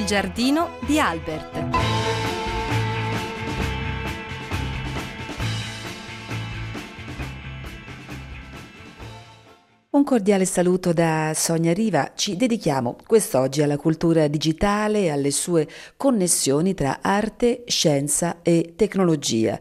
Il giardino di Albert. Un cordiale saluto da Sonia Riva. Ci dedichiamo quest'oggi alla cultura digitale e alle sue connessioni tra arte, scienza e tecnologia.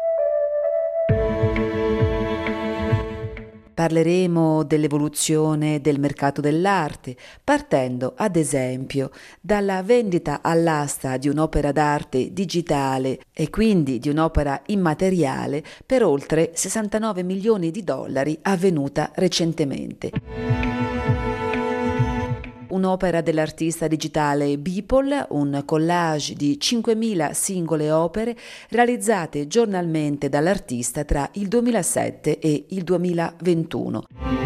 Parleremo dell'evoluzione del mercato dell'arte, partendo ad esempio dalla vendita all'asta di un'opera d'arte digitale e quindi di un'opera immateriale per oltre 69 milioni di dollari avvenuta recentemente. Un'opera dell'artista digitale Beeple, un collage di 5.000 singole opere realizzate giornalmente dall'artista tra il 2007 e il 2021.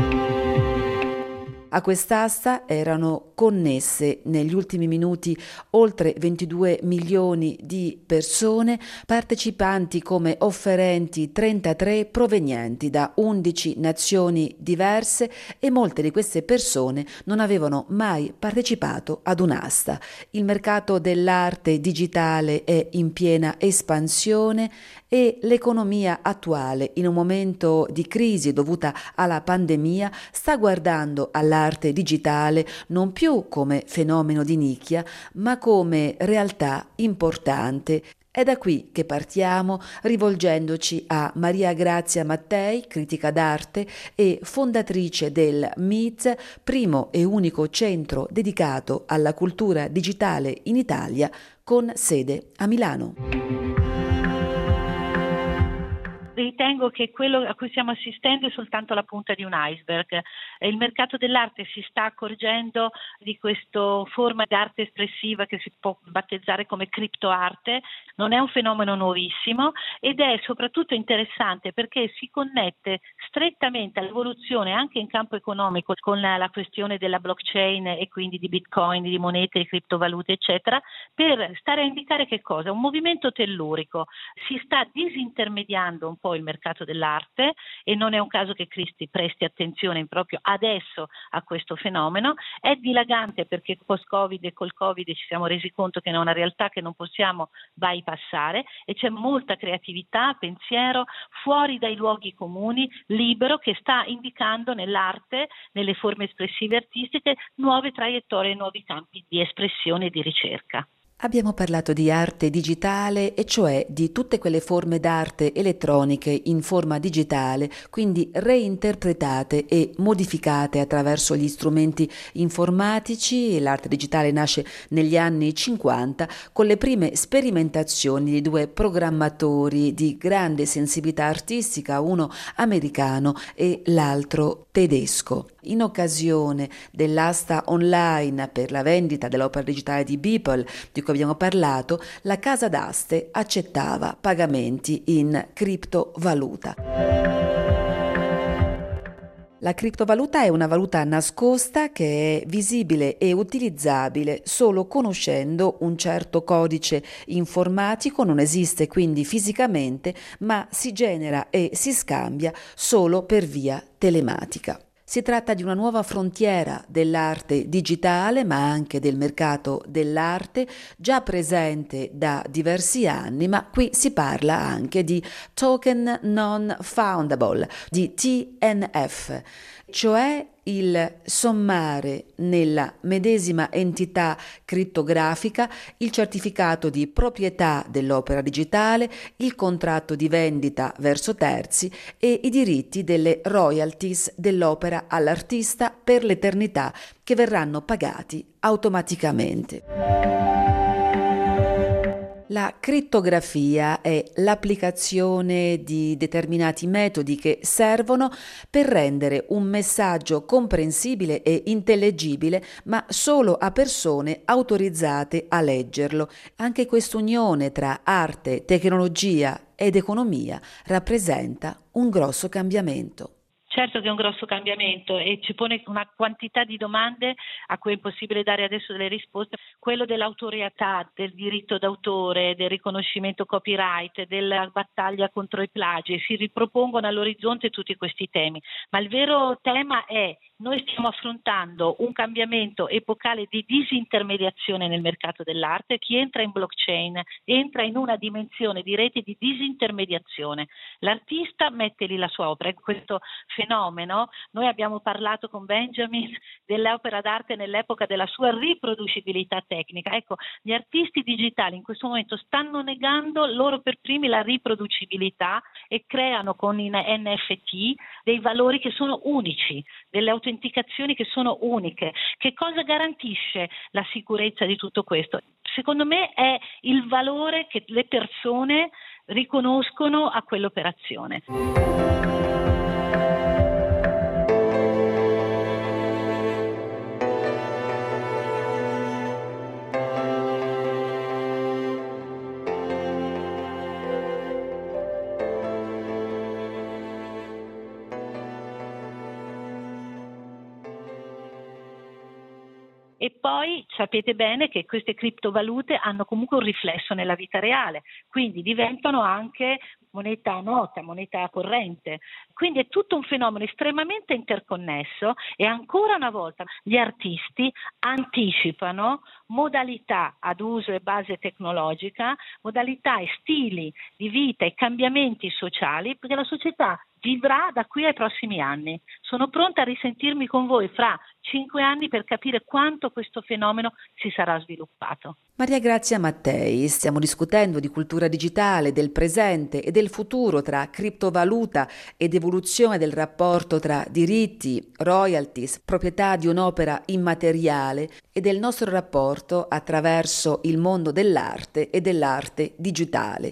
A quest'asta erano connesse negli ultimi minuti oltre 22 milioni di persone, partecipanti come offerenti 33 provenienti da 11 nazioni diverse, e molte di queste persone non avevano mai partecipato ad un'asta. Il mercato dell'arte digitale è in piena espansione e l'economia attuale, in un momento di crisi dovuta alla pandemia, sta guardando all'arte digitale non più come fenomeno di nicchia, ma come realtà importante. È da qui che partiamo, rivolgendoci a Maria Grazia Mattei, critica d'arte e fondatrice del MIZ, primo e unico centro dedicato alla cultura digitale in Italia, con sede a Milano. Ritengo che quello a cui stiamo assistendo è soltanto la punta di un iceberg. Il mercato dell'arte si sta accorgendo di questa forma di arte espressiva che si può battezzare come criptoarte. Non è un fenomeno nuovissimo ed è soprattutto interessante perché si connette strettamente all'evoluzione anche in campo economico con la questione della blockchain e quindi di bitcoin, di monete, di criptovalute eccetera, per stare a indicare che cosa? Un movimento tellurico. Si sta disintermediando un po' il mercato dell'arte e non è un caso che Cristi presti attenzione proprio adesso a questo fenomeno. È dilagante perché post-Covid e col Covid ci siamo resi conto che è una realtà che non possiamo bypassare e c'è molta creatività, pensiero fuori dai luoghi comuni, libero, che sta indicando nell'arte, nelle forme espressive artistiche, nuove traiettorie, nuovi campi di espressione e di ricerca. Abbiamo parlato di arte digitale, e cioè di tutte quelle forme d'arte elettroniche in forma digitale, quindi reinterpretate e modificate attraverso gli strumenti informatici. L'arte digitale nasce negli anni 50 con le prime sperimentazioni di due programmatori di grande sensibilità artistica, uno americano e l'altro tedesco. In occasione dell'asta online per la vendita dell'opera digitale di Beeple, di cui abbiamo parlato, la casa d'aste accettava pagamenti in criptovaluta. La criptovaluta è una valuta nascosta che è visibile e utilizzabile solo conoscendo un certo codice informatico, non esiste quindi fisicamente, ma si genera e si scambia solo per via telematica. Si tratta di una nuova frontiera dell'arte digitale, ma anche del mercato dell'arte, già presente da diversi anni, ma qui si parla anche di token non foundable, di TNF, cioè il sommare nella medesima entità crittografica il certificato di proprietà dell'opera digitale, il contratto di vendita verso terzi e i diritti delle royalties dell'opera all'artista per l'eternità, che verranno pagati automaticamente. La crittografia è l'applicazione di determinati metodi che servono per rendere un messaggio comprensibile e intellegibile, ma solo a persone autorizzate a leggerlo. Anche quest'unione tra arte, tecnologia ed economia rappresenta un grosso cambiamento. Certo che è un grosso cambiamento e ci pone una quantità di domande a cui è impossibile dare adesso delle risposte. Quello dell'autorietà, del diritto d'autore, del riconoscimento copyright, della battaglia contro i plagi, si ripropongono all'orizzonte tutti questi temi. Ma il vero tema è: noi stiamo affrontando un cambiamento epocale di disintermediazione nel mercato dell'arte. Chi entra in blockchain entra in una dimensione di rete di disintermediazione. L'artista mette lì la sua opera. Questo fenomeno, noi abbiamo parlato con Benjamin dell'opera d'arte nell'epoca della sua riproducibilità tecnica. Ecco, gli artisti digitali in questo momento stanno negando loro per primi la riproducibilità e creano con i NFT dei valori che sono unici, delle autenticazioni che sono uniche. Che cosa garantisce la sicurezza di tutto questo? Secondo me è il valore che le persone riconoscono a quell'operazione. E poi sapete bene che queste criptovalute hanno comunque un riflesso nella vita reale, quindi diventano anche moneta nota, moneta corrente. Quindi è tutto un fenomeno estremamente interconnesso e ancora una volta gli artisti anticipano modalità ad uso e base tecnologica, modalità e stili di vita e cambiamenti sociali, perché la società vivrà da qui ai prossimi anni. Sono pronta a risentirmi con voi fra 5 anni per capire quanto questo fenomeno si sarà sviluppato. Maria Grazia Mattei, stiamo discutendo di cultura digitale, del presente e del futuro tra criptovaluta ed evoluzione del rapporto tra diritti, royalties, proprietà di un'opera immateriale e del nostro rapporto attraverso il mondo dell'arte e dell'arte digitale.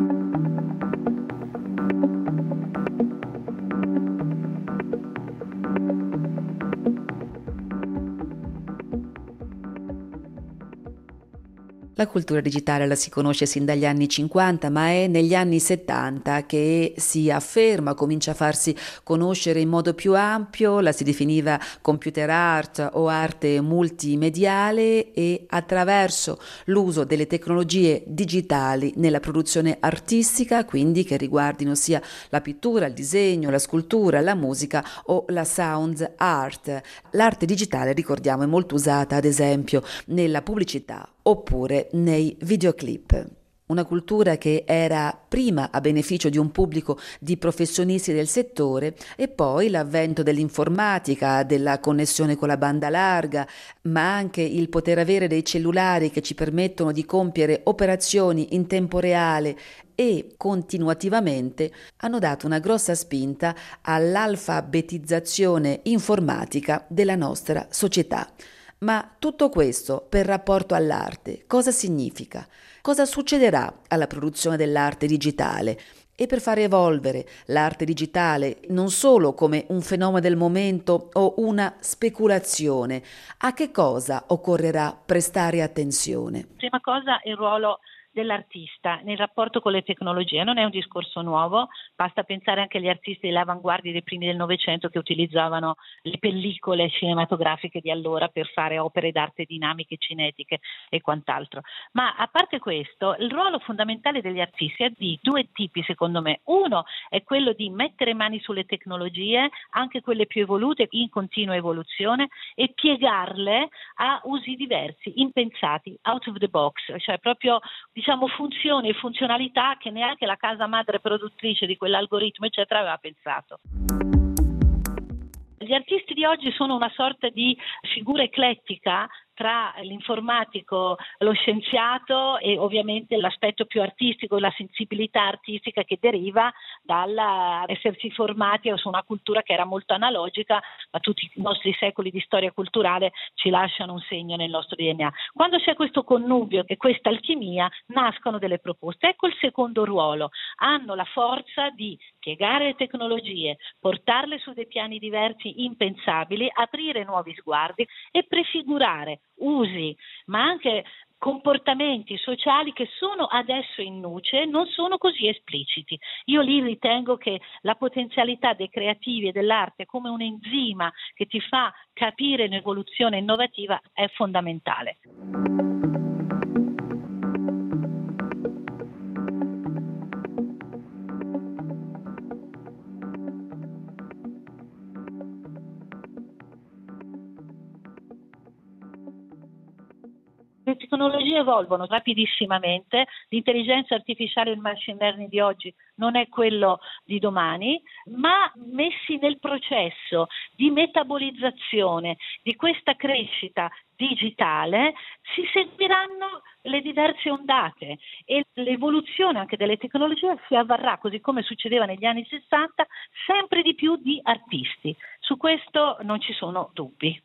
La cultura digitale la si conosce sin dagli anni 50, ma è negli anni 70 che si afferma, comincia a farsi conoscere in modo più ampio, la si definiva computer art o arte multimediale, e attraverso l'uso delle tecnologie digitali nella produzione artistica, quindi che riguardino sia la pittura, il disegno, la scultura, la musica o la sound art. L'arte digitale, ricordiamo, è molto usata ad esempio nella pubblicità oppure nei videoclip. Una cultura che era prima a beneficio di un pubblico di professionisti del settore e poi l'avvento dell'informatica, della connessione con la banda larga, ma anche il poter avere dei cellulari che ci permettono di compiere operazioni in tempo reale e continuativamente hanno dato una grossa spinta all'alfabetizzazione informatica della nostra società. Ma tutto questo per rapporto all'arte cosa significa? Cosa succederà alla produzione dell'arte digitale? E per far evolvere l'arte digitale non solo come un fenomeno del momento o una speculazione, a che cosa occorrerà prestare attenzione? Prima cosa, il ruolo dell'artista nel rapporto con le tecnologie. Non è un discorso nuovo, basta pensare anche agli artisti delle avanguardie dei primi del Novecento che utilizzavano le pellicole cinematografiche di allora per fare opere d'arte dinamiche, cinetiche e quant'altro. Ma a parte questo, il ruolo fondamentale degli artisti è di due tipi, secondo me. Uno è quello di mettere mani sulle tecnologie, anche quelle più evolute, in continua evoluzione, e piegarle a usi diversi, impensati, out of the box, cioè proprio funzioni e funzionalità che neanche la casa madre produttrice di quell'algoritmo eccetera aveva pensato. Gli artisti di oggi sono una sorta di figura eclettica tra l'informatico, lo scienziato e ovviamente l'aspetto più artistico, la sensibilità artistica che deriva dall'essersi formati su una cultura che era molto analogica, ma tutti i nostri secoli di storia culturale ci lasciano un segno nel nostro DNA. Quando c'è questo connubio e questa alchimia, nascono delle proposte. Ecco il secondo ruolo: hanno la forza di piegare le tecnologie, portarle su dei piani diversi impensabili, aprire nuovi sguardi e prefigurare usi, ma anche comportamenti sociali che sono adesso in nuce, non sono così espliciti. Io lì ritengo che la potenzialità dei creativi e dell'arte come un enzima che ti fa capire un'evoluzione innovativa è fondamentale. Le tecnologie evolvono rapidissimamente, l'intelligenza artificiale e il machine learning di oggi non è quello di domani, ma messi nel processo di metabolizzazione di questa crescita digitale si seguiranno le diverse ondate e l'evoluzione anche delle tecnologie si avvarrà, così come succedeva negli anni 60, sempre di più di artisti. Su questo non ci sono dubbi.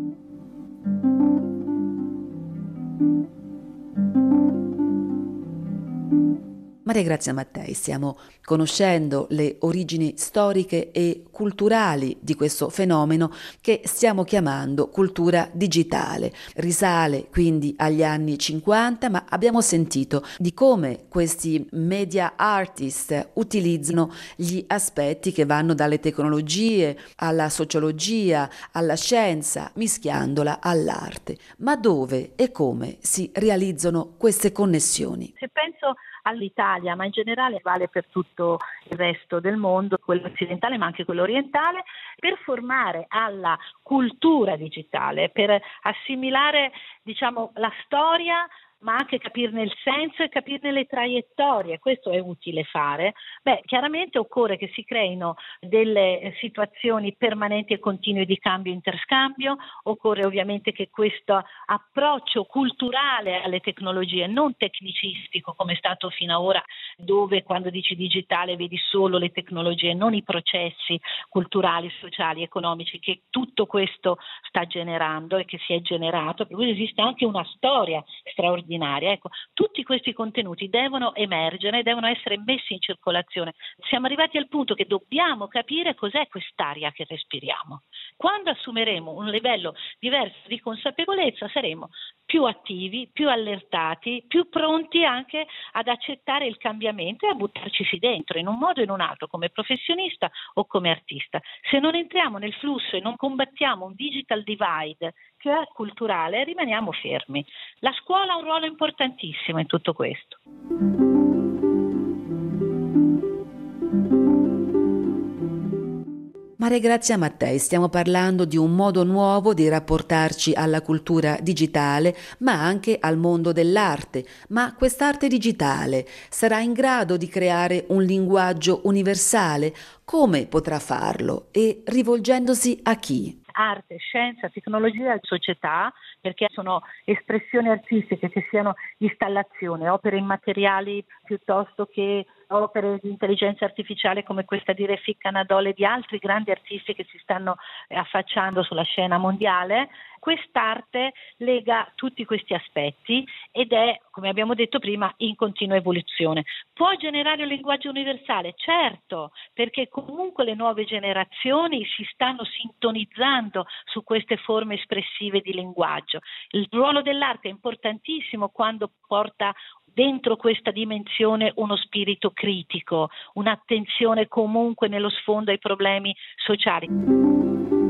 Maria Grazia Mattei, stiamo conoscendo le origini storiche e culturali di questo fenomeno che stiamo chiamando cultura digitale. Risale quindi agli anni 50, ma abbiamo sentito di come questi media artist utilizzano gli aspetti che vanno dalle tecnologie alla sociologia, alla scienza, mischiandola all'arte. Ma dove e come si realizzano queste connessioni? Se penso all'Italia, ma in generale vale per tutto il resto del mondo, quello occidentale ma anche quello orientale, per formare alla cultura digitale, per assimilare, la storia, ma anche capirne il senso e capirne le traiettorie. Questo è utile fare. Chiaramente occorre che si creino delle situazioni permanenti e continue di cambio e interscambio, occorre ovviamente che questo approccio culturale alle tecnologie, non tecnicistico come è stato fino ad ora, dove quando dici digitale vedi solo le tecnologie, non i processi culturali, sociali, economici che tutto questo sta generando e che si è generato, per cui esiste anche una storia straordinaria. Ecco, tutti questi contenuti devono emergere, devono essere messi in circolazione. Siamo arrivati al punto che dobbiamo capire cos'è quest'aria che respiriamo. Quando assumeremo un livello diverso di consapevolezza saremo più attivi, più allertati, più pronti anche ad accettare il cambiamento e a buttarci dentro in un modo o in un altro, come professionista o come artista. Se non entriamo nel flusso e non combattiamo un digital divide che è culturale, rimaniamo fermi. La scuola ha un ruolo importantissimo in tutto questo. Maria Grazia Mattei, stiamo parlando di un modo nuovo di rapportarci alla cultura digitale, ma anche al mondo dell'arte. Ma quest'arte digitale sarà in grado di creare un linguaggio universale? Come potrà farlo? E rivolgendosi a chi? Arte, scienza, tecnologia e società, perché sono espressioni artistiche che siano installazioni, opere immateriali piuttosto che opere di intelligenza artificiale come questa di Refik Anadol e di altri grandi artisti che si stanno affacciando sulla scena mondiale. Quest'arte lega tutti questi aspetti ed è, come abbiamo detto prima, in continua evoluzione. Può generare un linguaggio universale? Certo, perché comunque le nuove generazioni si stanno sintonizzando su queste forme espressive di linguaggio. Il ruolo dell'arte è importantissimo quando porta dentro questa dimensione uno spirito critico, un'attenzione comunque nello sfondo ai problemi sociali.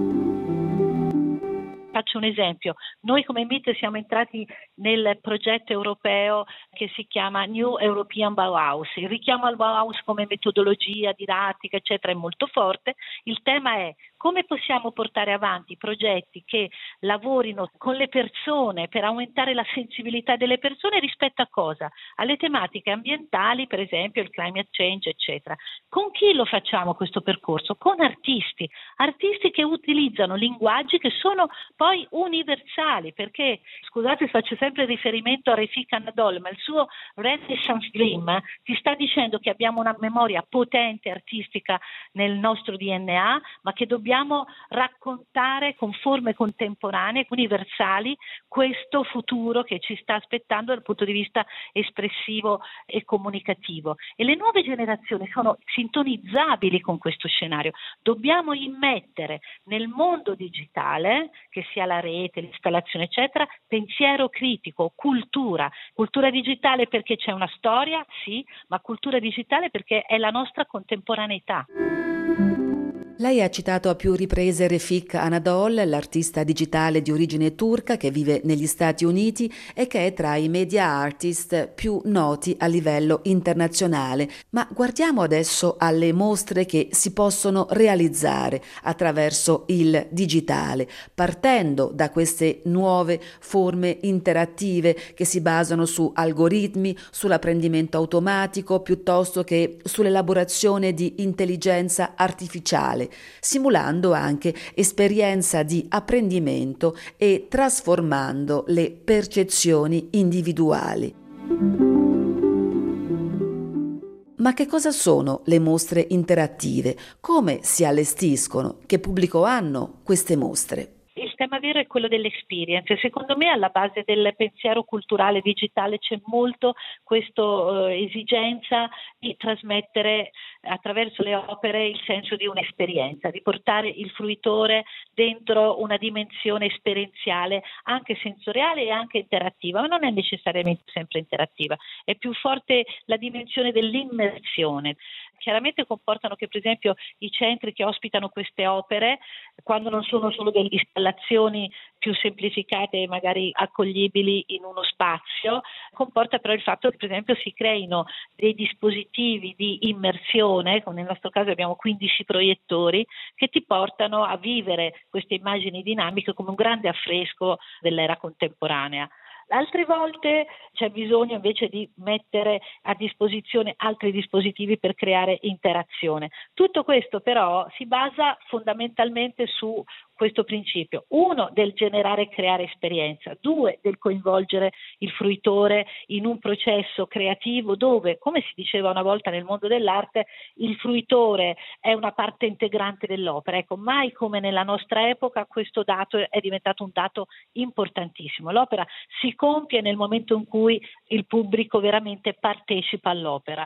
Faccio un esempio, noi come MIT siamo entrati nel progetto europeo che si chiama New European Bauhaus, il richiamo al Bauhaus come metodologia didattica eccetera è molto forte, il tema è come possiamo portare avanti progetti che lavorino con le persone per aumentare la sensibilità delle persone rispetto a cosa? Alle tematiche ambientali, per esempio il climate change eccetera. Con chi lo facciamo questo percorso? Con artisti che utilizzano linguaggi che sono poi universali, perché, scusate, faccio sempre riferimento a Refik Anadol, ma il suo Renaissance Dream ti sta dicendo che abbiamo una memoria potente artistica nel nostro DNA, ma che dobbiamo dobbiamo raccontare con forme contemporanee, universali, questo futuro che ci sta aspettando dal punto di vista espressivo e comunicativo. E le nuove generazioni sono sintonizzabili con questo scenario. Dobbiamo immettere nel mondo digitale, che sia la rete, l'installazione eccetera, pensiero critico, cultura digitale perché c'è una storia, sì, ma cultura digitale perché è la nostra contemporaneità. Lei ha citato a più riprese Refik Anadol, l'artista digitale di origine turca che vive negli Stati Uniti e che è tra i media artist più noti a livello internazionale. Ma guardiamo adesso alle mostre che si possono realizzare attraverso il digitale, partendo da queste nuove forme interattive che si basano su algoritmi, sull'apprendimento automatico piuttosto che sull'elaborazione di intelligenza artificiale, simulando anche esperienza di apprendimento e trasformando le percezioni individuali. Ma che cosa sono le mostre interattive? Come si allestiscono? Che pubblico hanno queste mostre? Il tema vero è quello dell'experience. Secondo me alla base del pensiero culturale digitale c'è molto questa esigenza di trasmettere attraverso le opere il senso di un'esperienza, di portare il fruitore dentro una dimensione esperienziale, anche sensoriale e anche interattiva, ma non è necessariamente sempre interattiva, è più forte la dimensione dell'immersione. Chiaramente comportano che per esempio i centri che ospitano queste opere, quando non sono solo delle installazioni più semplificate e magari accoglibili in uno spazio, comporta però il fatto che per esempio si creino dei dispositivi di immersione, come nel nostro caso abbiamo 15 proiettori, che ti portano a vivere queste immagini dinamiche come un grande affresco dell'era contemporanea. Altre volte c'è bisogno invece di mettere a disposizione altri dispositivi per creare interazione. Tutto questo però si basa fondamentalmente su questo principio: 1 del generare e creare esperienza, 2 del coinvolgere il fruitore in un processo creativo dove, come si diceva una volta nel mondo dell'arte, il fruitore è una parte integrante dell'opera. Ecco, mai come nella nostra epoca questo dato è diventato un dato importantissimo. L'opera si compie nel momento in cui il pubblico veramente partecipa all'opera.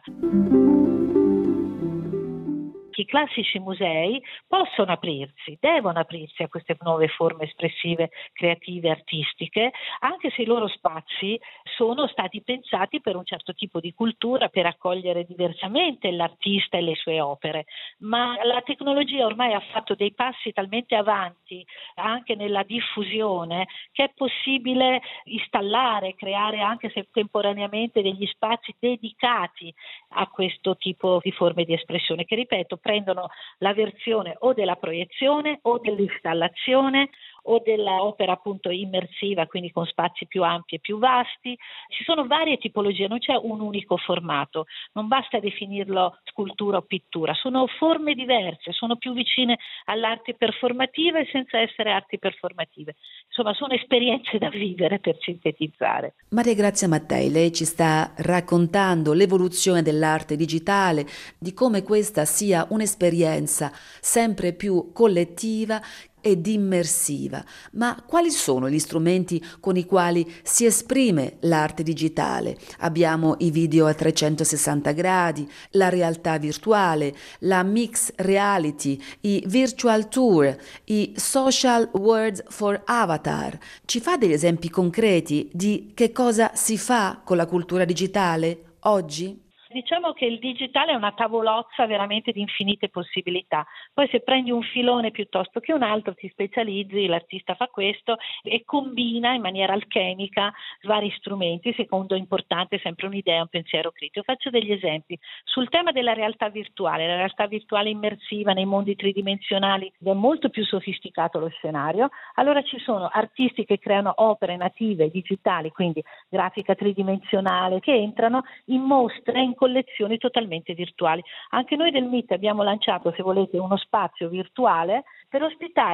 I classici musei possono aprirsi, devono aprirsi a queste nuove forme espressive, creative, artistiche, anche se i loro spazi sono stati pensati per un certo tipo di cultura, per accogliere diversamente l'artista e le sue opere. Ma la tecnologia ormai ha fatto dei passi talmente avanti anche nella diffusione che è possibile installare, creare anche se temporaneamente degli spazi dedicati a questo tipo di forme di espressione che, ripeto, prendono la versione o della proiezione o dell'installazione o dell'opera appunto immersiva, quindi con spazi più ampi e più vasti. Ci sono varie tipologie, non c'è un unico formato, non basta definirlo scultura o pittura, sono forme diverse, sono più vicine all'arte performativa e senza essere arti performative. Insomma, sono esperienze da vivere, per sintetizzare. Maria Grazia Mattei, lei ci sta raccontando l'evoluzione dell'arte digitale, di come questa sia un'esperienza sempre più collettiva ed immersiva. Ma quali sono gli strumenti con i quali si esprime l'arte digitale? Abbiamo i video a 360 gradi, la realtà virtuale, la mixed reality, i virtual tour, i social worlds for avatar. Ci fa degli esempi concreti di che cosa si fa con la cultura digitale oggi? Diciamo che il digitale è una tavolozza veramente di infinite possibilità. Poi se prendi un filone piuttosto che un altro, ti specializzi, l'artista fa questo e combina in maniera alchemica vari strumenti, secondo importante sempre un'idea, un pensiero critico. Faccio degli esempi. Sul tema della realtà virtuale, la realtà virtuale immersiva nei mondi tridimensionali, è molto più sofisticato lo scenario. Allora ci sono artisti che creano opere native digitali, quindi grafica tridimensionale, che entrano in mostre, in collezioni totalmente virtuali. Anche noi del MIT abbiamo lanciato, se volete, uno spazio virtuale per ospitare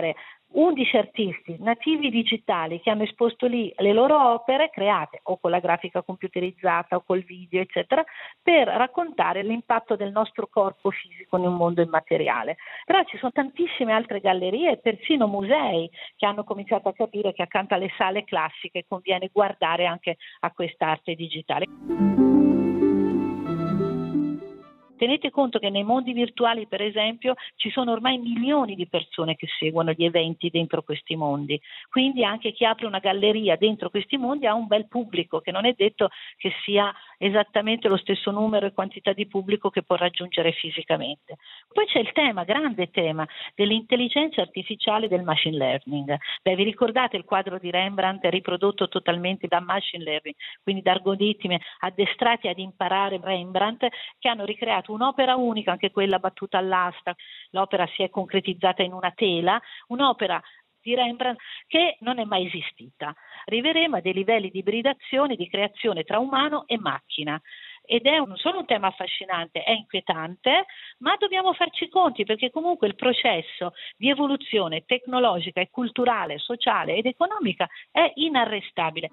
11 artisti nativi digitali che hanno esposto lì le loro opere create o con la grafica computerizzata o col video, eccetera, per raccontare l'impatto del nostro corpo fisico in un mondo immateriale. Però ci sono tantissime altre gallerie e persino musei che hanno cominciato a capire che accanto alle sale classiche conviene guardare anche a quest'arte digitale. Tenete conto che nei mondi virtuali, per esempio, ci sono ormai milioni di persone che seguono gli eventi dentro questi mondi. Quindi anche chi apre una galleria dentro questi mondi ha un bel pubblico, che non è detto che sia esattamente lo stesso numero e quantità di pubblico che può raggiungere fisicamente. Poi c'è il grande tema dell'intelligenza artificiale del machine learning. Vi ricordate il quadro di Rembrandt riprodotto totalmente da machine learning, quindi da algoritmi addestrati ad imparare Rembrandt, che hanno ricreato un'opera unica, anche quella battuta all'asta. L'opera si è concretizzata in una tela, un'opera di Rembrandt che non è mai esistita. Arriveremo a dei livelli di ibridazione, di creazione tra umano e macchina. Ed è non solo un tema affascinante, è inquietante, ma dobbiamo farci conti, perché comunque il processo di evoluzione tecnologica e culturale, sociale ed economica è inarrestabile.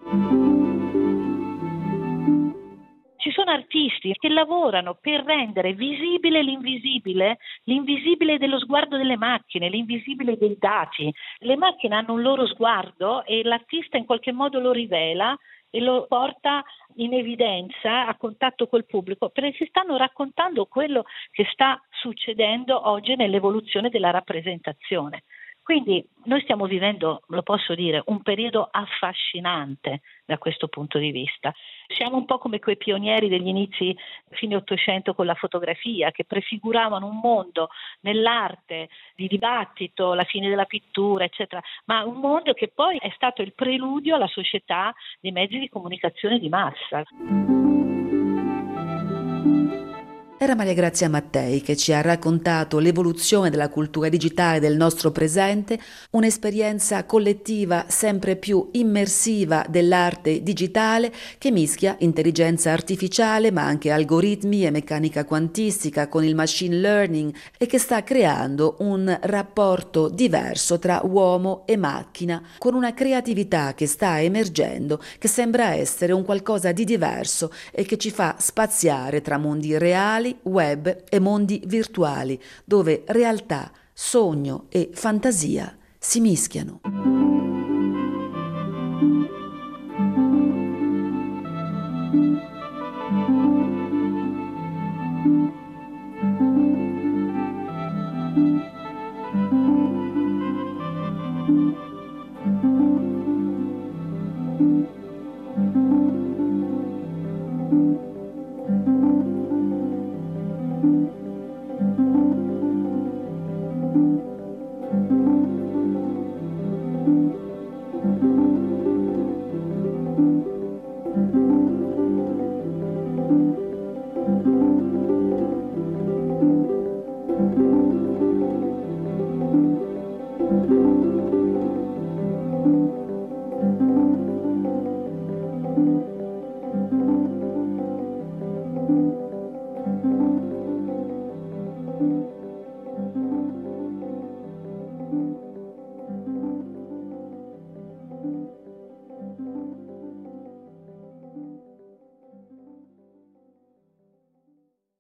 Ci sono artisti che lavorano per rendere visibile l'invisibile dello sguardo delle macchine, l'invisibile dei dati. Le macchine hanno un loro sguardo e l'artista in qualche modo lo rivela e lo porta in evidenza a contatto col pubblico, perché ci stanno raccontando quello che sta succedendo oggi nell'evoluzione della rappresentazione. Quindi noi stiamo vivendo, lo posso dire, un periodo affascinante da questo punto di vista. Siamo un po' come quei pionieri degli inizi fine Ottocento con la fotografia, che prefiguravano un mondo nell'arte di dibattito, la fine della pittura, eccetera, ma un mondo che poi è stato il preludio alla società dei mezzi di comunicazione di massa. Era Maria Grazia Mattei che ci ha raccontato l'evoluzione della cultura digitale del nostro presente, un'esperienza collettiva sempre più immersiva dell'arte digitale che mischia intelligenza artificiale ma anche algoritmi e meccanica quantistica con il machine learning e che sta creando un rapporto diverso tra uomo e macchina con una creatività che sta emergendo, che sembra essere un qualcosa di diverso e che ci fa spaziare tra mondi reali, web e mondi virtuali, dove realtà, sogno e fantasia si mischiano.